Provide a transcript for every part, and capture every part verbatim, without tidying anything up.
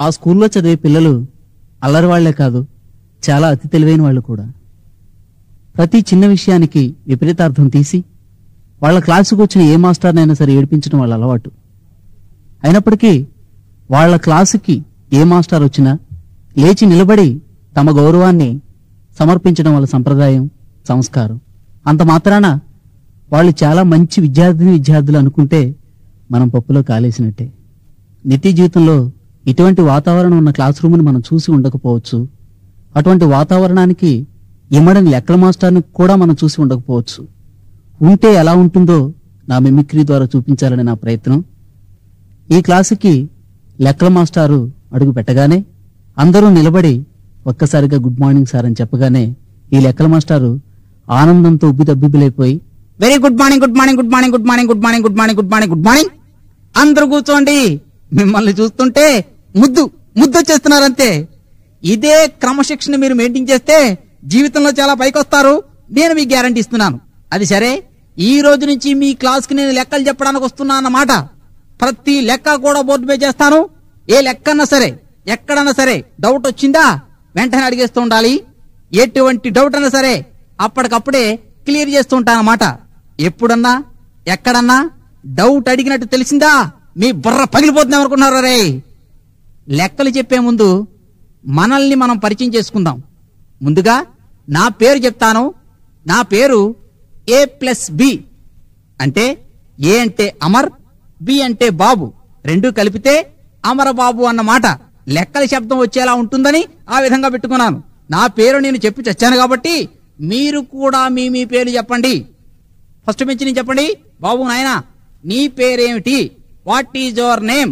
ఆ స్కూల్లో చదివే పిల్లలు అల్లరి వాళ్లే కాదు, చాలా అతి తెలివైన వాళ్ళు కూడా. ప్రతి చిన్న విషయానికి విపరీతార్థం తీసి వాళ్ళ క్లాసుకు వచ్చిన ఏ మాస్టర్నైనా సరే ఏడిపించడం వాళ్ళ అలవాటు. అయినప్పటికీ వాళ్ళ క్లాసుకి ఏ మాస్టర్ వచ్చినా లేచి నిలబడి తమ గౌరవాన్ని సమర్పించడం వాళ్ళ సంప్రదాయం, సంస్కారం. అంత మాత్రాన వాళ్ళు చాలా మంచి విద్యార్థిని విద్యార్థులు అనుకుంటే మనం పప్పులో కాలేసినట్టే. నిత్య జీవితంలో ఇటువంటి వాతావరణం ఉన్న క్లాస్ రూమ్ని మనం చూసి ఉండకపోవచ్చు. అటువంటి వాతావరణానికి ఇమ్మడని లెక్కల మాస్టర్ని కూడా మనం చూసి ఉండకపోవచ్చు. ఉంటే ఎలా ఉంటుందో నా మిమిక్రీ ద్వారా చూపించాలని నా ప్రయత్నం. ఈ క్లాసుకి లెక్కల మాస్టారు అడుగు పెట్టగానే అందరూ నిలబడి ఒక్కసారిగా గుడ్ మార్నింగ్ సార్ అని చెప్పగానే ఈ లెక్కల మాస్టారు ఆనందంతో ఉబ్బి తబ్బిబ్బులైపోయి, very good morning good morning good morning good morning good morning good morning good morning good morning అందరూ కూర్చోండి, మిమ్మల్ని చూస్తుంటే ముద్దు ముద్దు వచ్చేస్తున్నారంతే. ఇదే క్రమశిక్షణ మీరు మెయింటైన్ చేస్తే జీవితంలో చాలా పైకొస్తారు, నేను మీకు గ్యారంటీ ఇస్తున్నాను. అది సరే, ఈ రోజు నుంచి మీ క్లాస్ కి నేను లెక్కలు చెప్పడానికి వస్తున్నా అన్నమాట. ప్రతి లెక్క కూడా బోర్డు మీద చేస్తాను. ఏ లెక్కన్నా సరే, ఎక్కడన్నా సరే డౌట్ వచ్చిందా వెంటనే అడిగేస్తూ ఉండాలి. ఎటువంటి డౌట్ అన్నా సరే అప్పటికప్పుడే క్లియర్ చేస్తూ ఉంటానన్నమాట. ఎప్పుడన్నా ఎక్కడన్నా డౌట్ అడిగినట్టు తెలిసిందా మీ బుర్ర పగిలిపోతుంది అనుకున్నారు. రే, లెక్కలు చెప్పే ముందు మనల్ని మనం పరిచయం చేసుకుందాం. ముందుగా నా పేరు చెప్తాను. నా పేరు ఏ ప్లస్ బి, అంటే ఏ అంటే అమర్, బి అంటే బాబు, రెండు కలిపితే అమరబాబు అన్నమాట. లెక్కల శబ్దం వచ్చేలా ఉంటుందని ఆ విధంగా పెట్టుకున్నాను. నా పేరు నేను చెప్పి చచ్చాను కాబట్టి మీరు కూడా మీ మీ పేరు చెప్పండి. ఫస్ట్ నుంచి నేను చెప్పండి. బాబు నాయనా, నీ పేరేమిటి? What is your name?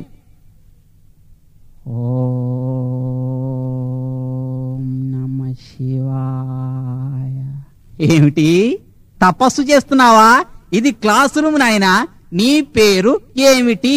ఓం నమః శివాయ. ఏమిటి తపస్సు చేస్తున్నావా? ఇది క్లాస్ రూమ్ నాయనా. నీ పేరు ఏమిటి?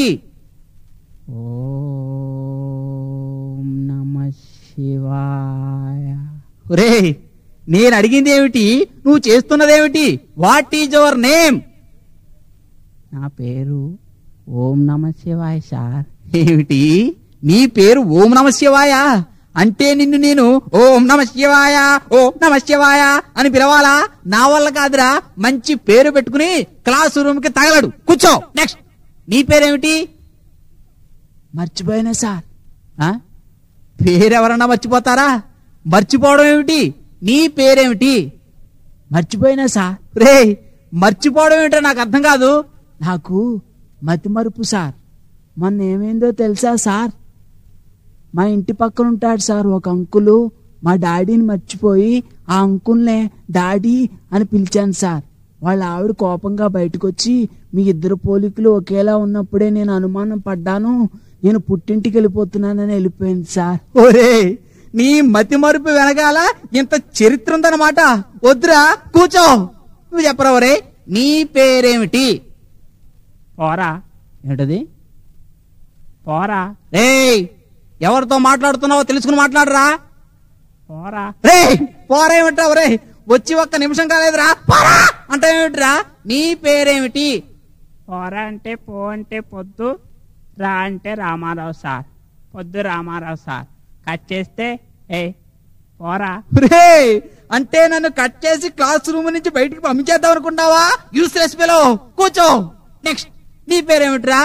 ఓం నమః శివాయ. రే, నేను అడిగింది ఏమిటి, నువ్వు చేస్తున్నదేమిటి? What is your name? నా పేరు ఓం నమః శివాయ సార్. ఏమిటి నీ పేరు ఓం నమ శివాయ? అంటే నిన్ను నేను ఓం నమ శివాయ ఓం నమ శివాయ అని పిలవాలా? నా వల్ల కాదురా. మంచి పేరు పెట్టుకుని క్లాస్ రూమ్ కి తగలడు. కూర్చో. నెక్స్ట్, నీ పేరేమిటి? మర్చిపోయినా సార్. పేరెవరన్నా మర్చిపోతారా? మర్చిపోవడం ఏమిటి? నీ పేరేమిటి? మర్చిపోయినా సార్. రే, మర్చిపోవడం ఏమిటో నాకు అర్థం కాదు. నాకు మతి మరుపు సార్. మొన్న ఏమైందో తెలుసా సార్? మా ఇంటి పక్కన ఉంటాడు సార్ ఒక అంకులు. మా డాడీని మర్చిపోయి ఆ అంకుల్నే డాడీ అని పిలిచాను సార్. వాళ్ళ ఆవిడ కోపంగా బయటకు వచ్చి, మీ ఇద్దరు పోలికలు ఒకేలా ఉన్నప్పుడే నేను అనుమానం పడ్డాను, నేను పుట్టింటికి వెళ్ళిపోతున్నానని వెళ్ళిపోయింది సార్. ఓరే, నీ మతి మరుపు వెనకాల ఇంత చరిత్ర ఉందన్నమాట. వద్దురా, కూర్చో. నువ్వు చెప్పరా? ఒరే, నీ పేరేమిటి? పోరా. ఏంటది? పోరా. రే, ఎవరితో మాట్లాడుతున్నావో తెలుసుకుని మాట్లాడరా. పోరా. రే, పోరా ఏమిట్రా? ఒరే, వచ్చి ఒక్క నిమిషం కాలేదురా, పోరా అంటే ఏమిట్రా? నీ పేరేమిటి? పోరా అంటే పో అంటే పొద్దు, రా అంటే రామారావు సార్. పొద్దు రామారావు సార్. కట్ చేస్తే ఏ పోరా. రే, అంటే నన్ను కట్ చేసి క్లాస్ రూమ్ నుంచి బయటికి పంపించేద్దాం అనుకుంటావా? Useless fellow. కూర్చో. నెక్స్ట్, నీ పేరేమిట్రా?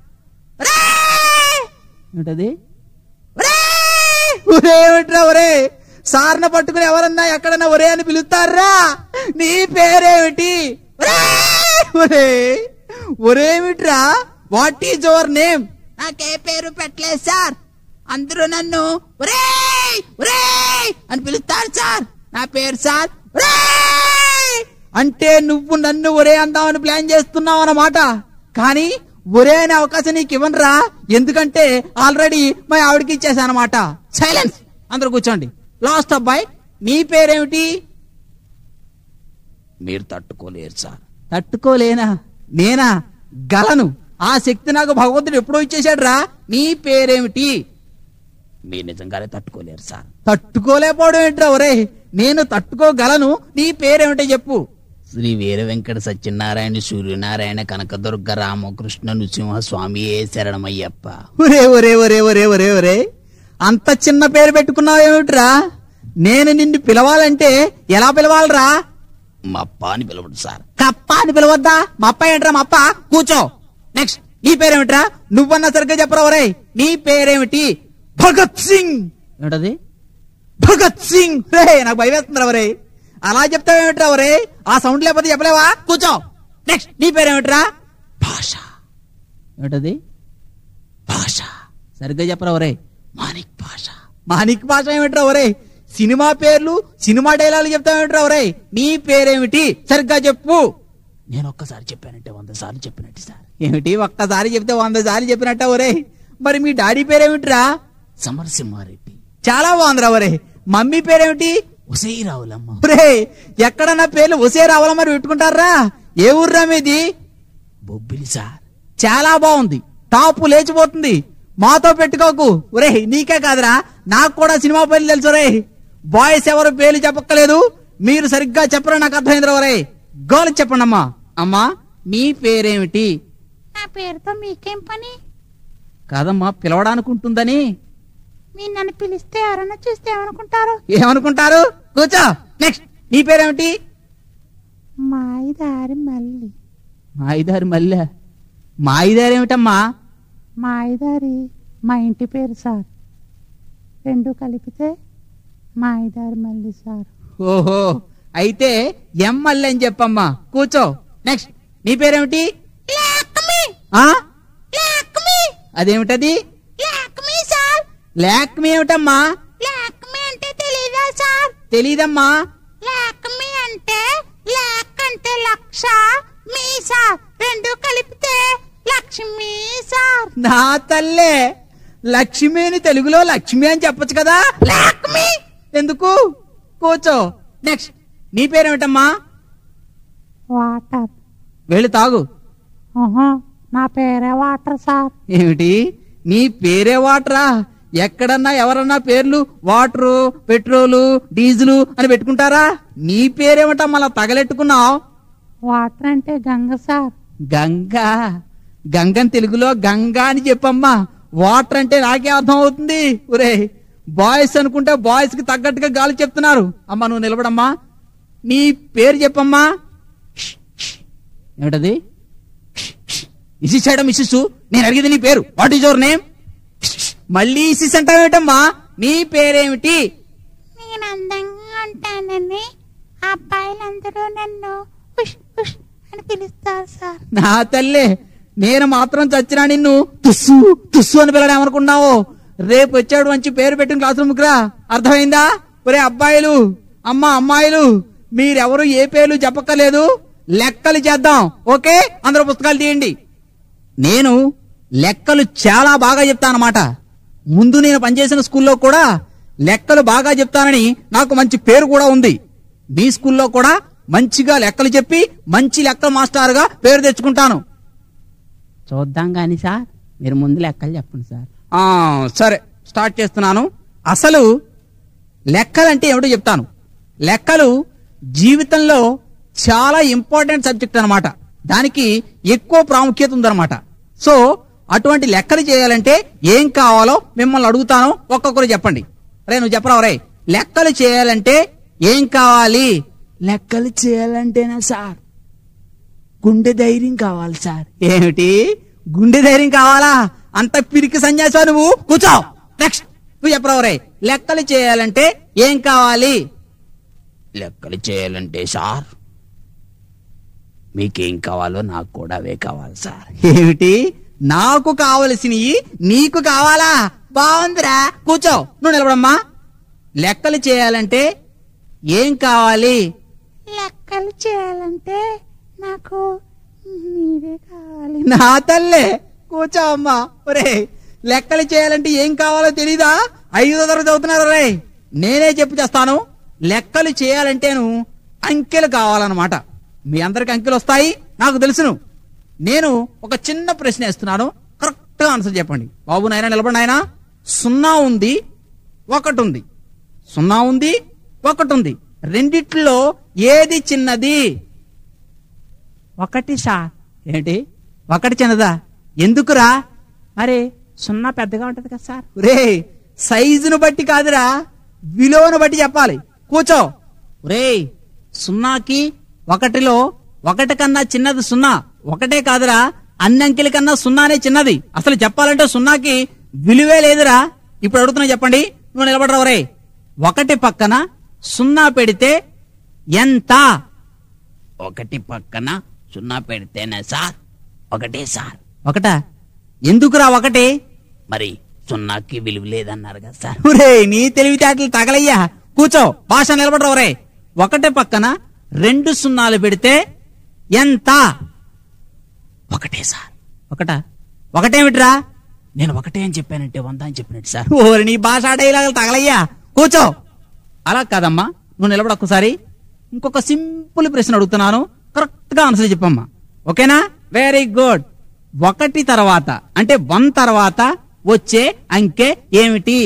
ఏంటది? ఒరేమిట్రా? ఒరే, సార్న పట్టుకుని ఎవరన్నా ఎక్కడన్నా ఒరే అని పిలుస్తారా? నీ పేరేమిటి? ఒరే, ఒరేమిట్రా? What is your name? నాకే పేరు పెట్టలేదు సార్. అందరూ నన్ను ఒరే ఒరే అని పిలుస్తారు సార్. నా పేరు సార్ ఒరే. అంటే నువ్వు నన్ను ఒరే అందామని ప్లాన్ చేస్తున్నావు అన్నమాట. కానీ ఒరే అనే అవకాశం నీకు ఇవ్వనురా. ఎందుకంటే ఆల్రెడీ మా ఆవిడకి ఇచ్చేసానమాట. సైలెన్స్, అందరూ కూర్చోండి. లాస్ట్ అబ్బాయి, నీ పేరేమిటి? మీరు తట్టుకోలేరు సార్. తట్టుకోలేనా? నేనా? గలను. ఆ శక్తి నాకు భగవంతుడు ఎప్పుడో ఇచ్చేశాడు రా. నీ పేరేమిటి? మీరు నిజంగానే తట్టుకోలేరు సార్. తట్టుకోలేకపోవడం ఏంట్రా? ఒరే, నేను తట్టుకోగలను. నీ పేరేమిటో చెప్పు. శ్రీ వీర వెంకట సత్యనారాయణ సూర్యనారాయణ కనకదుర్గ రామకృష్ణ నృసింహ స్వామి ఏ శరణమయ్యప్ప. ఒరే ఒరే ఒరే ఒరే ఒరే ఒరే అంత చిన్న పేరు పెట్టుకున్నావు ఏమిట్రా? నేను నిన్ను పిలవాలంటే ఎలా పిలవాలరా? మప్ప అని పిలవడు సార్. కప్ప అని పిలవద్దా? మా అప్ప ఏంట్రా? మా అప్ప. కూర్చో. నెక్స్ట్ నీ పేరేమిట్రా? నువ్వన్నా సరిగ్గా చెప్పరా ఒరేయ్. నీ పేరేమిటి? భగత్ సింగ్. ఏమిటది? భగత్ సింగ్. రే నాకు భయం వేస్తుందిరా ఒరేయ్. అలా చెప్తావేమిట్రా ఒరేయ్? ఆ సౌండ్ లేకపోతే చెప్పలేవా? కూర్చో. నెక్స్ట్ నీ పేరేమిట్రా? భాష. ఏమిటది? భాష. సరిగ్గా చెప్పరా ఒరేయ్. మాణిక్ భాష. మాణిక్ భాష ఏమిట్రా ఒరేయ్? సినిమా పేర్లు సినిమా డైలాగులు చెప్తావేమిట్రా ఒరేయ్? నీ పేరేమిటి? సరిగ్గా చెప్పు. నేను ఒక్కసారి చెప్పానంటే వంద సార్లు చెప్పినట్టు సార్. ఏమిటి ఒక్కసారి చెప్తే వంద సార్లు చెప్పినట్ట ఒరేయ్? మరి మీ డాడీ పేరేమిట్రా? సమరసింహారెడ్డి. చాలా బాగుందిరా ఒరేయ్. మమ్మీ పేరేమిటి? ఉసై రావులమ్మ. ఒరే ఎక్కడన్నా పేర్లు ఒసే రావాలా మరి పెట్టుకుంటారా? ఏ ఊర్రా మీది? బొబ్బిలి సార్. చాలా బాగుంది. టాపు లేచిపోతుంది. మాతో పెట్టుకోకు ఒరే. నీకే కాదురా నాకు కూడా సినిమా పేర్లు తెలుసు ఒరే. బాయ్స్ ఎవరు పేర్లు చెప్పక్కలేదు. మీరు సరిగ్గా చెప్పరా నాకు అర్థమైందిరా ఒరే. గోలు చెప్పండి అమ్మా. అమ్మా నీ పేరేమిటి? నా పేరుతో మీకేం పని? కాదమ్మా పిలవడానికి ఉంటుందని. మీరు నన్ను పిలిస్తే ఎవరన్నా చూస్తే ఏమనుకుంటారు? ఏమనుకుంటారు? కూర్చో. నెక్స్ట్ నీ పేరేమిటి? మాయిదారి మల్లి. మాయిదారి మల్లె. మాయిదారి ఏమిటమ్మా? మాయిదారి మా ఇంటి పేరు సార్. రెండు కలిపితే మాయిదారి మల్లి సార్. ఓహో అయితే ఎమ్మల్లి అని చెప్పమ్మా. కూర్చో. నెక్స్ట్ నీ పేరేమిటి? ఆ? అదేమిటది? లాక్మీ సార్. లాక్మీ ఏమిటమ్మా? లాక్మీ అంటే తెలీదా సార్? తెలీదమ్మా. లాక్మీ అంటే లాక్ అంటే లక్ష, మీ సార్ రెండు కలిపితే లక్ష్మి సార్. నా తల్లే లక్ష్మి అని తెలుగులో లక్ష్మి అని చెప్పొచ్చు కదా. లాక్మీ ఎందుకు? కూర్చో. నెక్స్ట్ నీ పేరేమిటమ్మా? వాటర్. వెళ్ళి తాగు. ఓహో నా పేరే వాటర్ సార్. ఏమిటి నీ పేరే వాటరా? ఎక్కడన్నా ఎవరన్నా పేర్లు వాటరు, పెట్రోలు, డీజిలు అని పెట్టుకుంటారా? నీ పేరేమిటమ్మా అలా తగలెట్టుకున్నావు? వాటర్ అంటే గంగ సార్. గంగా. గంగని తెలుగులో గంగా అని చెప్పమ్మా. వాటర్ అంటే నాకే అర్థం అవుతుంది. ఒరే బాయ్స్ అనుకుంటే బాయ్స్ కి తగ్గట్టుగా గాలి చెప్తున్నారు. అమ్మా నువ్వు నిలబడమ్మా. నీ పేరు చెప్పమ్మా. ఏమిటది? ఇసిస్ చేయడం ఇసిస్. నేను అడిగేది నీ పేరు. What is your name? మళ్ళీ ఇసిస్ అంటావేమిటమ్మా? నీ పేరేమిటి? నేను అందంగా ఉంటానని అబ్బాయిలందరూ నన్ను ఉష్ ఉష్ అని పిలుస్తారు సార్. నా తల్లే నేను మాత్రం చచ్చినా నిన్ను తుస్సు తుస్సు అని పిల్లడం ఏమనుకున్నావు? రేపు వచ్చాడు మంచి పేరు పెట్టిన క్లాస్ రూమ్ రా. అర్థమైందా? ఒరే అబ్బాయిలు అమ్మా అమ్మాయిలు మీరెవరు ఏ పేర్లు చెప్పక్కర్లేదు. లెక్కలు చేద్దాం. ఓకే అందరూ పుస్తకాలు తీయండి. నేను లెక్కలు చాలా బాగా చెప్తానమాట. ముందు నేను పనిచేసిన స్కూల్లో కూడా లెక్కలు బాగా చెప్తానని నాకు మంచి పేరు కూడా ఉంది. మీ స్కూల్లో కూడా మంచిగా లెక్కలు చెప్పి మంచి లెక్కల మాస్టర్గా పేరు తెచ్చుకుంటాను. చూద్దాం గాని సార్ మీరు ముందు లెక్కలు చెప్పండి సార్. ఆ సరే స్టార్ట్ చేస్తున్నాను. అసలు లెక్కలంటే ఏమిటో చెప్తాను. లెక్కలు జీవితంలో చాలా ఇంపార్టెంట్ సబ్జెక్ట్ అన్నమాట. దానికి ఎక్కువ ప్రాముఖ్యత ఉందన్నమాట. సో అటువంటి లెక్కలు చేయాలంటే ఏం కావాలో మిమ్మల్ని అడుగుతాను. ఒక్కొక్కరు చెప్పండి. రే నువ్వు చెప్పరా రే. లెక్కలు చేయాలంటే ఏం కావాలి? లెక్కలు చేయాలంటేనా సార్ గుండె ధైర్యం కావాలి సార్. ఏమిటి గుండె ధైర్యం కావాలా? అంత పిరికి సన్యాసా నువ్వు. కూర్చో. నెక్స్ట్ నువ్వు చెప్పరా రే. లెక్కలు చేయాలంటే ఏం కావాలి? లెక్కలు చేయాలంటే సార్ మీకేం కావాలో నాకు కూడా అవే కావాలి సార్. ఏమిటి నాకు కావలసినవి నీకు కావాలా? బాగుందిరా. కూర్చో. నువ్వు నిలబడమ్మా. లెక్కలు చేయాలంటే ఏం కావాలి? లెక్కలు చేయాలంటే నాకు మీరే కావాలి. నా తల్లే కూర్చో అమ్మా. ఒరే లెక్కలు చేయాలంటే ఏం కావాలో తెలీదా? ఐదో తరగతి చదువుతున్నారు రే. నేనే చెప్పు చేస్తాను. లెక్కలు చేయాలంటేను అంకెలు కావాలన్నమాట. మీ అందరికి అంకెలు వస్తాయి నాకు తెలుసును. నేను ఒక చిన్న ప్రశ్న వేస్తున్నాను. కరెక్ట్ గా ఆన్సర్ చెప్పండి. బాబు నాయన నిలబడి నాయన. సున్నా ఉంది ఒకటి ఉంది. సున్నా ఉంది ఒకటి ఉంది. రెండిట్లో ఏది చిన్నది? ఒకటి సార్. ఏంటి ఒకటి చిన్నదా? ఎందుకురా? మరి సున్నా పెద్దగా ఉంటది కదా సార్. రే సైజును బట్టి కాదురా, విలువను బట్టి చెప్పాలి. కూర్చో. ఒరేయ్, సున్నాకి ఒకటిలో ఒకటి కన్నా చిన్నది సున్నా. ఒకటే కాదురా, అన్ని అంకెల కన్నా సున్నానే చిన్నది. అసలు చెప్పాలంటే సున్నాకి విలువే లేదురా. ఇప్పుడు అడుగుతున్నా, చెప్పండి. నువ్వు నిలబడరా. ఒరే, ఒకటి పక్కన సున్నా పెడితే ఎంత? ఒకటి పక్కన సున్నా పెడితేనే సార్ ఒకటే సార్. ఒకటా? ఎందుకురా ఒకటి? మరి సున్నాకి విలువ లేదన్నారు కదా సార్. ఒరే, నీ తెలివితేటలు తగలయ్యా. కూర్చో. భాష నిలబడరా. ఒరే, ఒకటి పక్కన రెండు సున్నాలు పెడితే ఎంత? ఒకటే సార్. ఒకటా? ఒకటేమిట్రా? నేను ఒకటే అని చెప్పానంటే వంద అని చెప్పినట్టు సార్. ఓరి, నీ భాష డైలాగులు తగలయ్యా. కూర్చో. అలా కాదమ్మా, నువ్వు నిలబడ ఒక్కసారి. ఇంకొక సింపుల్ ప్రశ్న అడుగుతున్నాను, కరెక్ట్ గా ఆన్సర్ చెప్పమ్మా. ఓకేనా? Very good. ఒకటి తర్వాత అంటే వన్ తర్వాత వచ్చే అంకె ఏమిటి?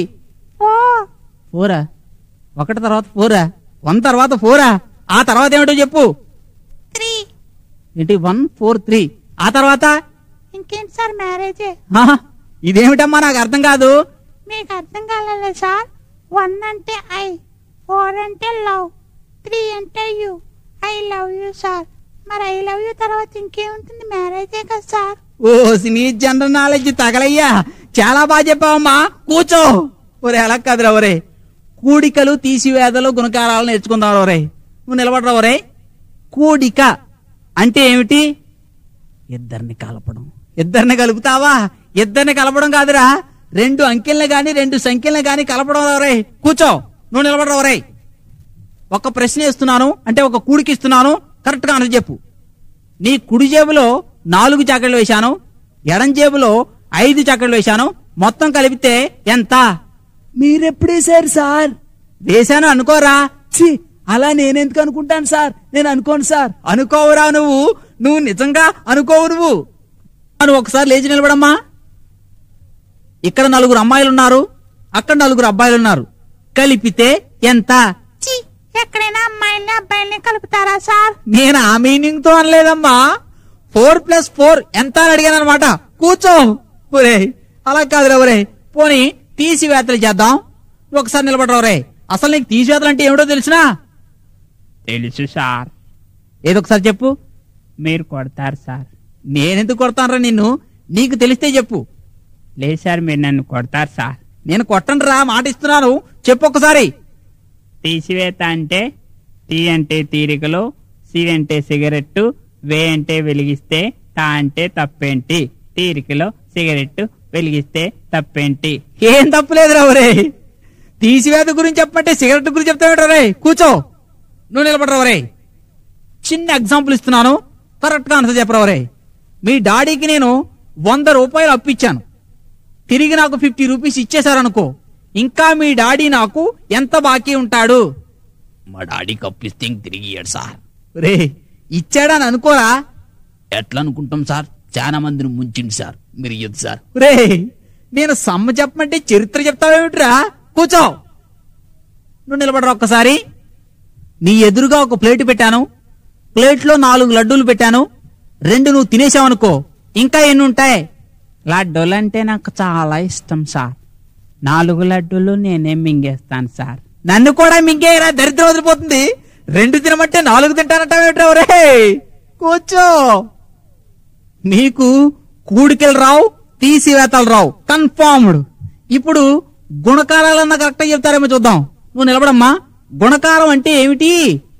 ఫోరా? ఒకటి తర్వాత ఫోరా? వన్ తర్వాత ఫోరా? ఆ తర్వాత ఏమిటో చెప్పు. త్రీ. ఏంటి? One four three. ఆ తర్వాత ఇంకేంటి సార్ మ్యారేజే? ఆహా, ఇదేమిటమ్మా, నాకు అర్థం కాదు. మీకు అర్థం కాలేదు సార్. వన్ అంటే ఐ, ఫోర్ అంటే లవ్, త్రీ అంటే you. I love you sir. మరి ఐ లవ్ యూ తర్వాత ఇంకేముంటుంది? మ్యారేజే కదా సార్. ఓ, నీ జనరల్ నాలెడ్జ్ తగలయ్యా. చాలా బాగా చెప్పావమ్మా. కూర్చో. ఒరే, అలా కాదురా. ఒరే, కూడికలు తీసివేతలు గుణకారాలు నేర్చుకుందాం. ఒరే, నువ్వు నిలబడరా. ఒరే, కూడిక అంటే ఏమిటి? ఇద్దరిని కలపడం. ఇద్దరిని కలుపుతావా? ఇద్దరిని కలపడం కాదురా, రెండు అంకెల్ని గాని రెండు సంఖ్యల్ని గాని కలపడం. ఒరే, కూర్చో. నువ్వు నిలబడరా. ఒరే, ఒక ప్రశ్న ఇస్తున్నాను, అంటే ఒక కూడికి ఇస్తున్నాను, కరెక్ట్ గా ఆన్సర్ చెప్పు. నీ కుడి జేబులో నాలుగు చాకెట్లు వేశాను, ఎడం జేబులో ఐదు చాకెట్లు వేశాను, మొత్తం కలిపితే ఎంత? మీరెప్పుడేశారు సార్? వేశాను అనుకోరా. ఛీ, అలా నేనెందుకు అనుకుంటాను సార్? నేను అనుకోను సార్. అనుకోవురా నువ్వు. నువ్వు నిజంగా అనుకోవు. నువ్వు నువ్వు ఒకసారి లేచి నిలబడమ్మా. ఇక్కడ నలుగురు అమ్మాయిలు ఉన్నారు, అక్కడ నలుగురు అబ్బాయిలు ఉన్నారు, కలిపితే ఎంత? ఛీ, ఎక్కడైనా అమ్మాయిల్ని అబ్బాయిల్ని కలుపుతారా సార్? నేను ఆ మీనింగ్ తో అనలేదమ్మా. ఫోర్ ప్లస్ ఫోర్ ఎంత అని అడిగాను అనమాట. కూర్చో. ఒరే, అలా కాదురా. ఒరే, పోనీ తీసివేతలు చేద్దాం. నువ్వు ఒకసారి నిలబడరా. ఒరే, అసలు నీకు తీసివేతలు అంటే ఏమిటో తెలిసినా? తెలుసు సార్. ఏదో ఒకసారి చెప్పు. మీరు కొడతారు సార్. నేనెందుకు కొడతానరా నిన్ను? నీకు తెలిస్తే చెప్పు. లేదు సార్, మీరు నన్ను కొడతారు సార్. నేను కొట్టను రా, మాట ఇస్తున్నాను. చెప్పు ఒకసారి. తీసివేత అంటే టీ అంటే తీరికలు, సి అంటే సిగరెట్టు, వే అంటే వెలిగిస్తే, తా అంటే తప్పేంటి? తీరికలో సిగరెట్టు వెలిగిస్తే తప్పేంటి? ఏం తప్పులేదురా. ఒరే, తీసివేత గురించి చెప్పమంటే సిగరెట్ గురించి చెప్తావేట్రా. రే, కూర్చో. నువ్వు నిలబడరా. ఒరే, చిన్న ఎగ్జాంపుల్ ఇస్తున్నాను, కరెక్ట్ గా ఆన్సర్ చెప్పరా. ఒరే, మీ డాడీకి నేను వంద రూపాయలు అప్పిచ్చాను, తిరిగి నాకు ఫిఫ్టీ రూపీస్ ఇచ్చేశారనుకో, ఇంకా మీ డాడీ నాకు ఎంత బాకీ ఉంటాడు? మా డాడీకి అప్పిస్తే ఇంక తిరిగి ఇయ్యాడు సార్. రే, ఇచ్చాడని అనుకోరా. ఎట్లా అనుకుంటాం సార్? చాలా మందిని ముంచింది సార్, మీరు ఇయ్యదు సార్. రే, నేను సమ్మ చెప్పమంటే చరిత్ర చెప్తావేమిట్రా? కూర్చో. నువ్వు నిలబడరా ఒక్కసారి. నీ ఎదురుగా ఒక ప్లేట్ పెట్టాను, ప్లేట్లో నాలుగు లడ్డూలు పెట్టాను, రెండు నువ్వు తినేసావనుకో, ఇంకా ఎన్ని ఉంటాయి? లడ్డూలు అంటే నాకు చాలా ఇష్టం సార్. నాలుగు లడ్డూలు నేనే మింగేస్తాను సార్. నన్ను కూడా మింగేయరా, దరిద్రం వదిలిపోతుంది. రెండు తినమంటే నాలుగు తింటానంటావేమిట్రా? ఒరే, కూర్చో. నీకు కూడికలు రావు, తీసివేతలు రావు, కన్ఫర్మ్డ్. ఇప్పుడు గుణకారాలన్నా కరెక్ట్ చెప్తారేమో చూద్దాం. నువ్వు నిలబడమ్మా. గుణకారం అంటే ఏమిటి?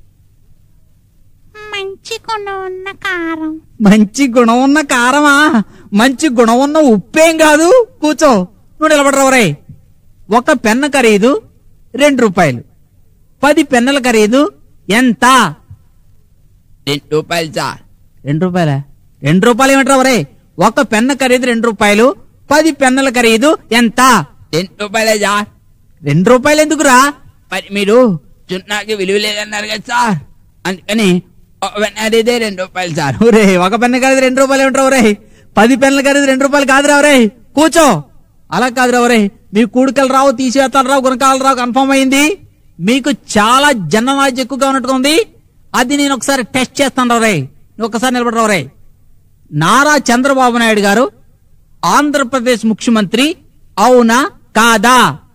మంచి గుణం ఉన్న కారం. మంచి గుణం ఉన్న కారమా? మంచి గుణం ఉన్న ఉప్పేం కాదు. కూర్చో. నువ్వు నిలబడరా. ఒరే, ఒక పెన్న ఖరీదు రెండు రూపాయలు, పది పెన్నల ఖరీదు ఎంత? రెండు రూపాయలు సార్. రెండు రూపాయల? రెండు రూపాయలు ఏమిట్రా? ఒరే, ఒక పెన్న ఖరీదు రెండు రూపాయలు, పది పెన్నల ఖరీదు ఎంత? రెండు రూపాయలే సార్. రెండు రూపాయలు ఎందుకురా? మరి మీరు సున్నాకి విలువ లేదన్నారు కదా సార్, అందుకని అదేదే రెండు రూపాయలు సార్. ఒరే, ఒక పెన్న ఖరీదు రెండు రూపాయలు ఏమిట్రా? ఒరే, పది పెన్నల ఖరీదు రెండు రూపాయలు కాదురా. ఒరే, కూర్చో. అలా కాదురా. ఒరే, మీ కూడికలు రావు, తీసివేతలు రావు, గుణకాలు రావు, కన్ఫర్మ్ అయింది. మీకు చాలా జన నాలెడ్జ్ ఎక్కువగా ఉన్నట్టుగా ఉంది. అది నేను ఒకసారి టెస్ట్ చేస్తాను. రే, నువ్వు ఒకసారి నిలబడరా. రే, నారా చంద్రబాబు నాయుడు గారు ఆంధ్రప్రదేశ్ ముఖ్యమంత్రి అవునా కాదా?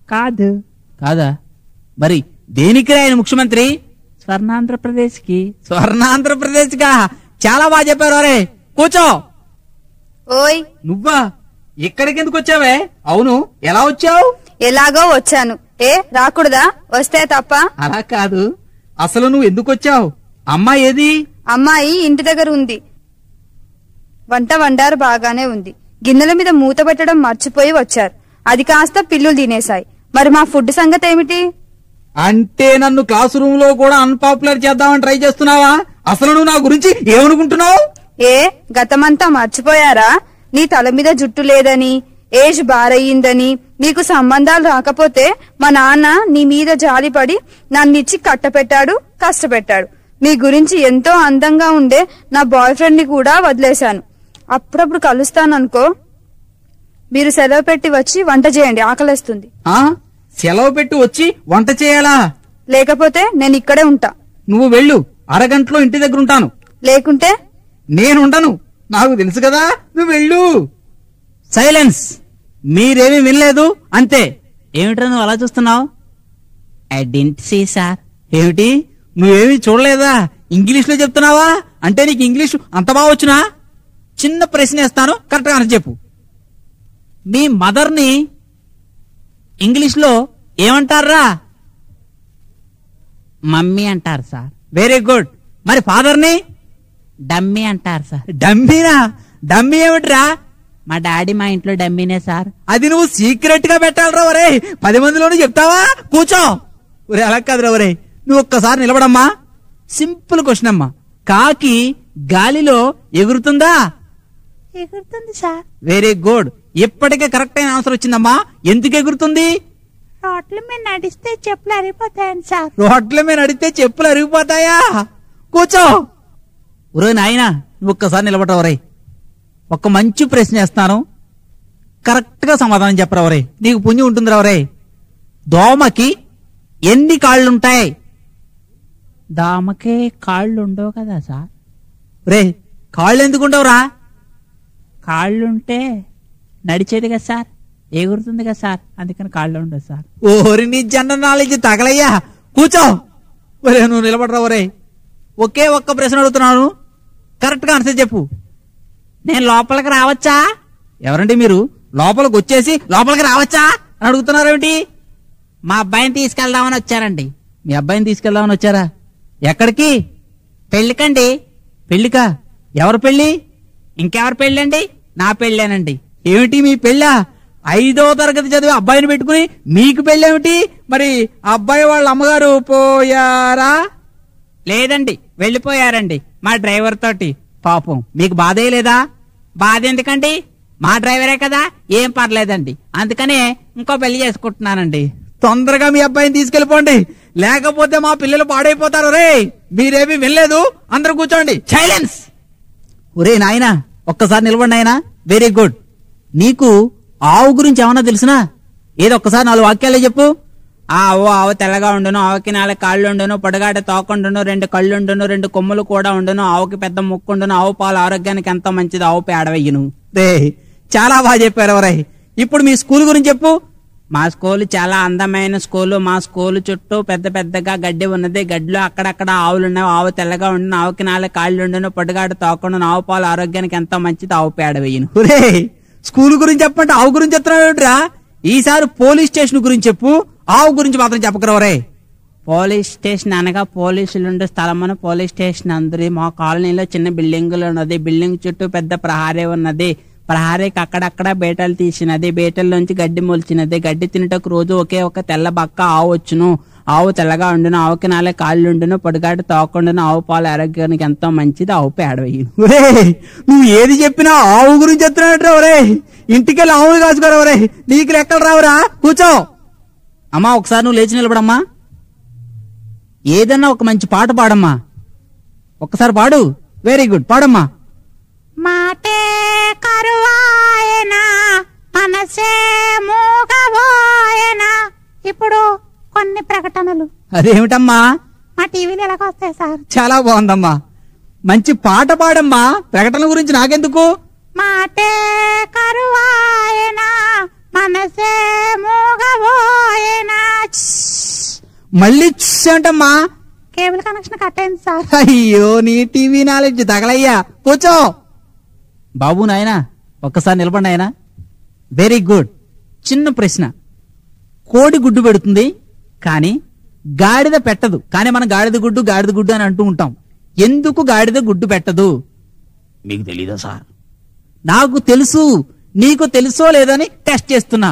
కాదు. కాదా? మరి దేనికి ఆయన ముఖ్యమంత్రి? స్వర్ణాంధ్రప్రదేశ్ కి. స్వర్ణాంధ్రప్రదేశ్ గా చాలా బాగా చెప్పారు. అరే కూర్చో. ఓయ్ నువ్వా? ఇక్కడికి ఎందుకు వచ్చావే? అవును, ఎలా వచ్చావు? ఎలాగో వచ్చాను. ఏ రాకూడదా? వస్తే తప్ప. అలా కాదు, అసలు నువ్వు ఎందుకు వచ్చావు? అమ్మా ఏది? అమ్మాయి ఇంటి దగ్గర ఉంది. వంట వండారు బాగానే ఉంది. గిన్నెల మీద మూత పెట్టడం మర్చిపోయి వచ్చారు. అది కాస్త పిల్లులు తినేశాయి. మరి మా ఫుడ్ సంగతి ఏమిటి? అంటే నన్ను క్లాస్ రూమ్ లో కూడా అన్పాపులర్ చేద్దామని ట్రై చేస్తున్నావా? అసలు నువ్వు నా గురించి ఏమనుకుంటున్నావు? ఏ గతమంతా మర్చిపోయారా? నీ తల మీద జుట్టు లేదని, ఏజ్ బారయ్యిందని, నీకు సంబంధాలు రాకపోతే మా నాన్న నీ మీద జాలిపడి నన్నిచ్చి కట్టపెట్టాడు, కష్టపెట్టాడు. మీ గురించి ఎంతో అందంగా ఉండే నా బాయ్ ఫ్రెండ్ ని కూడా వదిలేశాను. అప్పుడప్పుడు కలుస్తాననుకో. మీరు సెలవు పెట్టి వచ్చి వంట చేయండి, ఆకలేస్తుంది. ఆ సెలవు పెట్టి వచ్చి వంట చేయాలా? లేకపోతే నేను ఇక్కడే ఉంటా. నువ్వు వెళ్ళు, అరగంటలో ఇంటి దగ్గర ఉంటాను. లేకుంటే నేనుండను, నాకు తెలుసు కదా. నువ్వు వెళ్ళు. సైలెన్స్. మీరేమీ వినలేదు అంతే. ఏమిట్రా నువ్వు అలా చూస్తున్నావు? I didn't see sir. ఏమిటి, నువ్వేమీ చూడలేదా? ఇంగ్లీష్ లో చెప్తున్నావా? అంటే నీకు ఇంగ్లీష్ అంత బాగా వచ్చునా? చిన్న ప్రశ్న వేస్తాను, కరెక్ట్ గా ఆన్సర్ చెప్పు. మీ మదర్ ని ఇంగ్లీష్ లో ఏమంటారా? మమ్మీ అంటారు సార్. Very good. మరి ఫాదర్ ని? డమ్మీ అంటారు సార్. డమ్మీనా? డమ్మీ ఏమిట్రా? మా డాడీ మా ఇంట్లో డమ్మీనే సార్. అది నువ్వు సీక్రెట్ గా పెట్టాలరా ఒరే. పది మందిలోనూ చెప్తావా? కూర్చో. ఒరే అలా కాదురా ఒరే, నువ్వు ఒక్కసారి నిలబడమ్మా. సింపుల్ క్వశ్చన్ అమ్మా. కాకి గాలిలో ఎగురుతుందా? ఎగురుతుంది సార్. Very good. ఇప్పటికే కరెక్ట్ అయిన ఆన్సర్ వచ్చిందమ్మా. ఎందుకు ఎగురుతుంది? రోడ్ల మీద నడిస్తే చెప్పులు అరిగిపోతాయండి సార్. రోడ్ల మీద నడిస్తే చెప్పులు అరిగిపోతాయా? కూర్చో. ఒరే నాయనా, నువ్వు ఒక్కసారి నిలబడరా ఒరే. ఒక మంచి ప్రశ్న వేస్తాను, కరెక్ట్ గా సమాధానం చెప్పరా ఒరే. నీకు పుణ్యం ఉంటుందిరా ఒరే. దోమకి ఎన్ని కాళ్ళుంటాయి? దామకే కాళ్ళు ఉండవు కదా సార్. రే కాళ్ళు ఎందుకుంటావురా? కాళ్ళుంటే నడిచేది కదా సార్, ఎగురుతుంది కదా సార్, అందుకని కాళ్ళు ఉండవు సార్. ఓరి నీ జనరల్ నాలెడ్జ్ తగలయ్యా. కూర్చో. ఒరే నువ్వు నిలబడరా ఒరే. ఒకే ఒక్క ప్రశ్న అడుగుతున్నాను, కరెక్ట్ గా ఆన్సర్ చెప్పు. నేను లోపలికి రావచ్చా? ఎవరండి మీరు? లోపలికి వచ్చేసి లోపలికి రావచ్చా అని అడుగుతున్నారేమిటి? మా అబ్బాయిని తీసుకెళ్దామని వచ్చారండి. మీ అబ్బాయిని తీసుకెళ్దామని వచ్చారా? ఎక్కడికి? పెళ్లికండి. పెళ్లికా? ఎవరు పెళ్లి? ఇంకెవరు పెళ్ళండి? నా పెళ్ళేనండి. ఏమిటి మీ పెళ్ళా? ఐదో తరగతి చదివి అబ్బాయిని పెట్టుకుని మీకు పెళ్ళేమిటి? మరి ఆ అబ్బాయి వాళ్ళ అమ్మగారు పోయారా? లేదండి, వెళ్ళిపోయారండి మా డ్రైవర్ తోటి. పాపం, మీకు బాధే లేదా? బాధ ఎందుకండి? మా డ్రైవరే కదా, ఏం పర్లేదండి. అందుకనే ఇంకో పెళ్లి చేసుకుంటున్నానండి. తొందరగా మీ అబ్బాయిని తీసుకెళ్లిపోండి, లేకపోతే మా పిల్లలు పాడైపోతారు. రే మీరేమీ వినలేదు, అందరూ కూర్చోండి. సైలెన్స్. ఒరే నాయనా, ఒక్కసారి నిలబడి నాయనా. Very good. నీకు ఆవు గురించి ఏమన్నా తెలుసునా? ఏదో ఒక్కసారి నాలుగు వాక్యాలే చెప్పు. ఆ ఆవు ఆవు తెల్లగా ఉండును, ఆవుకి నాలుగు కాళ్ళు ఉండును, పొడగాట తోకుండును, రెండు కళ్ళు ఉండును, రెండు కొమ్ములు కూడా ఉండును, ఆవుకి పెద్ద ముక్కు ఉండును, ఆవు పాలు ఆరోగ్యానికి ఎంతో మంచిది, ఆవు పేడ వెయ్యును. రే చాలా బాగా చెప్పారు ఎవరై. ఇప్పుడు మీ స్కూల్ గురించి చెప్పు. మా స్కూల్ చాలా అందమైన స్కూలు. మా స్కూల్ చుట్టూ పెద్ద పెద్దగా గడ్డి ఉన్నది. గడ్డిలో అక్కడక్కడ ఆవులున్నాయి. ఆవు తెల్లగా ఉండును, ఆవుకి నాలుగు కాళ్ళు ఉండును, పొడగాట తోకుండును, ఆవు పాలు ఆరోగ్యానికి ఎంతో మంచిది, ఆవు పేడ వెయ్యును. ఒరే స్కూల్ గురించి చెప్పంటే ఆవు గురించి చెప్తున్నావు ఏమిట్రా? ఈసారి పోలీస్ స్టేషన్ గురించి చెప్పు, ఆవు గురించి మాత్రం చెప్పకరవరే. పోలీస్ స్టేషన్ అనగా పోలీసులు ఉండే స్థలమును పోలీస్ స్టేషన్ అందరి. మా కాలనీలో చిన్న బిల్డింగులు ఉన్నది. బిల్డింగ్ చుట్టూ పెద్ద ప్రహారీ ఉన్నది. ప్రహారీకి అక్కడక్కడ బేటలు తీసినది. బేటల్లోంచి గడ్డి మొలిచినది. గడ్డి తినటకు రోజు ఒకే ఒక తెల్ల బక్క ఆవు వచ్చును. ఆవు తెల్లగా ఉండును, ఆవుకి నాలుగు కాళ్ళు ఉండును, పొడిగాటు తోకుండును, ఆవు పాలు ఆరోగ్యానికి ఎంతో మంచిది, ఆవు పేడ వెయ్యును. ఒరే నువ్వు ఏది చెప్పినా ఆవు గురించి చెప్తున్నాడు. ఒరే ఇంటికెళ్ళి ఆవులు కాచుకోరా. ఒరే నీకు లెక్కలు రావురా. కూర్చో. అమ్మా ఒకసారి నువ్వు లేచి నిలబడమ్మా. ఏదన్నా ఒక మంచి పాట పాడమ్మా. ఒక్కసారి పాడు. వెరీ గుడ్, పాడమ్మా. మాటే కరువాయనా మనసే మూగబోయనా. ఇప్పుడు కొన్ని ప్రకటనలు. అదేమిటమ్మా? మా టీవీలో ఎలాగొస్తాయి సార్? చాలా బాగుందమ్మా. మంచి పాట పాడమ్మా. ప్రకటన గురించి నాకెందుకు? మాటే కరువాయనా మనసే మూగబోయనా. మళ్ళీ చూసేంటమ్మా? కేబుల్ కనెక్షన్ కట్ అయింది సార్. అయ్యో నీ టీవీ నాలెడ్జ్ తగలయ్యా. కూర్చో. బాబు నాయనా ఒక్కసారి నిలబండి ఆయన. Very good. చిన్న ప్రశ్న. కోడి గుడ్డు పెడుతుంది కానీ గాడిద పెట్టదు. కానీ మనం గాడిద గుడ్డు గాడిద గుడ్డు అని అంటూ ఉంటాం. ఎందుకు గాడిద గుడ్డు పెట్టదు? మీకు తెలీదా సార్? నాకు తెలుసు, నీకు తెలుసో లేదని టెస్ట్ చేస్తున్నా.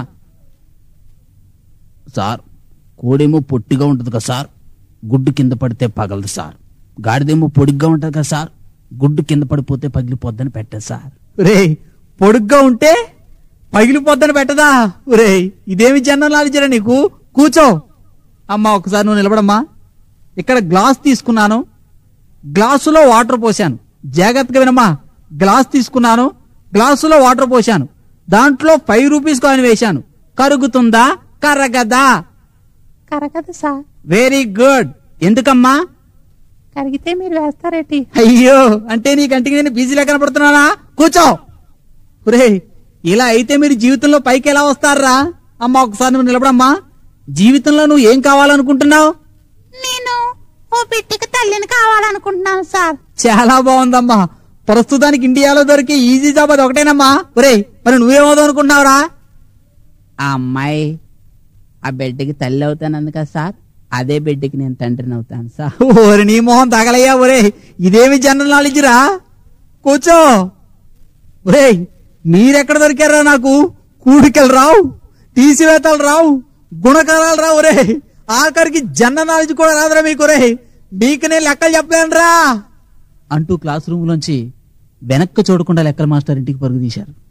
సార్ కోడేమో పొట్టిగా ఉంటుంది కదా సార్, గుడ్డు కింద పడితే పగలదు సార్. గాడిదేమో పొడిగ్గా ఉంటుంది కదా సార్, గుడ్డు కింద పడిపోతే పగిలిపోద్దని పెట్టదు సార్. రే పొడుగ్గా ఉంటే పగిలిపోద్దని పెట్టదా? రే ఇదేమి జనరల్ నాలెడ్జ్ నీకు? కూర్చో. అమ్మా ఒకసారి నువ్వు నిలబడమ్మా. ఇక్కడ గ్లాస్ తీసుకున్నాను, గ్లాసులో వాటర్ పోశాను. జాగ్రత్తగా వినమ్మా. గ్లాస్ తీసుకున్నాను, గ్లాసులో వాటర్ పోశాను, దాంట్లో ఫైవ్ రూపీస్ కాయిన్ వేశాను. కరుగుతుందా కరగదా? కరగదు సార్. Very good. ఎందుకమ్మా? కరిగితే మీరు వేస్తారేటి? అయ్యో అంటే నీ కంటికి నేను బిజీలా కనపడుతున్నానా? కూర్చో. రే ఇలా అయితే మీరు జీవితంలో పైకి ఎలా వస్తారా? అమ్మా ఒకసారి నువ్వు నిలబడమ్మా. జీవితంలో నువ్వు ఏం కావాలనుకుంటున్నావు? నేను ఓ బిడ్డకి తల్లిని కావాలనుకుంటున్నాను సార్. చాలా బాగుందమ్మా. ప్రస్తుతానికి ఇండియాలో దొరికే ఈజీ జాబ్ అది ఒకటేనమ్మా. ఒరే మరి నువ్వేమవుదాం అనుకుంటున్నావురా? ఆ అమ్మాయి ఆ బిడ్డకి తల్లి అవుతానంది కదా సార్, అదే బిడ్డకి నేను తండ్రిని అవుతాను సార్. ఓరి నీ మొహం తగలయ్యా. ఒరే ఇదేమి జనరల్ నాలెడ్జ్ రా? కూర్చో. ఒరే మీరెక్కడ దొరికారా నాకు? కూడికలు రావు, తీసివేతలు రావు, గుణకారాలు రావు. ఒరే ఆఖరికి జనరల్ నాలెడ్జ్ కూడా రాదురా మీకు. రే మీకు నేను లెక్కలు చెప్పలేను రా అంటూ క్లాస్ రూమ్ లోంచి వెనక్కి చూడకుండా లెక్కల మాస్టర్ ఇంటికి పరుగు తీశారు.